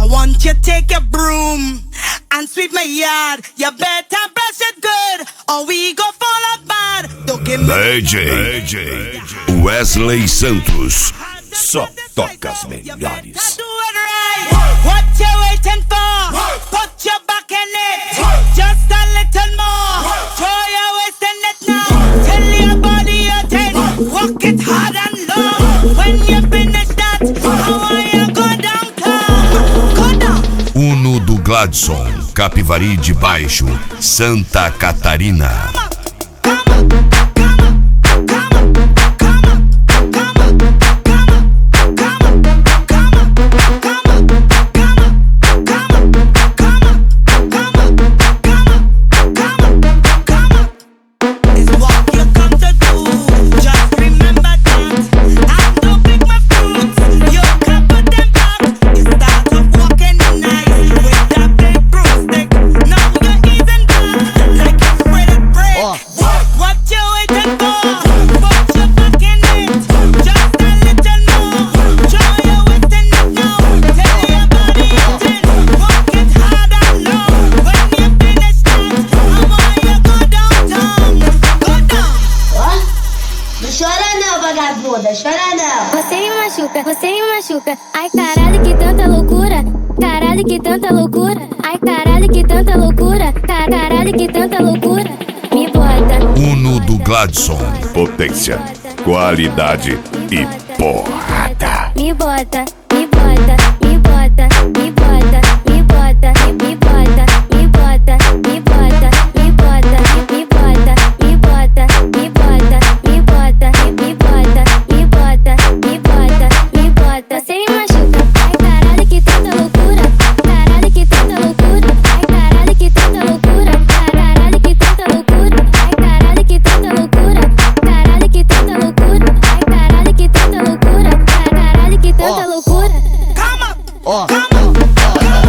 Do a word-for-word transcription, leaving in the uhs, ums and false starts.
want you take your broom and sweep my yard. You better brush it good, or we go fall out bad. Don't give me D J, D J Wesley Santos. Só toca as melhores. What you waiting for? Put your back in it. Just a little more. Throw your waist in it now. Tell your body you're ten. Walk it hard and long. When you finish that, how are you go down, come? Go down. Uno do Gladson, Capivari de Baixo, Santa Catarina. Chora não. Você me machuca, você me machuca. Ai caralho, que tanta loucura. Caralho, que tanta loucura. Ai caralho, que tanta loucura. Caralho, que tanta loucura. Me bota. Uno do Gladson. Potência, qualidade e porrada. Me bota, me bota, me bota, me bota, me bota, me bota, me bota, me bota, me bota, me bota, me bota, me bota, me bota, me bota, me bota, me bota, me bota. Você me machuca. Ai caralho, que tanta loucura. Caralho, que tanta loucura. Ai caralho, que tanta loucura. Caralho, que tanta loucura. Ai caralho, que tanta loucura. Caralho, que tanta loucura. Ai caralho, que tanta loucura. Caralho, que tanta loucura. Come on. Ó,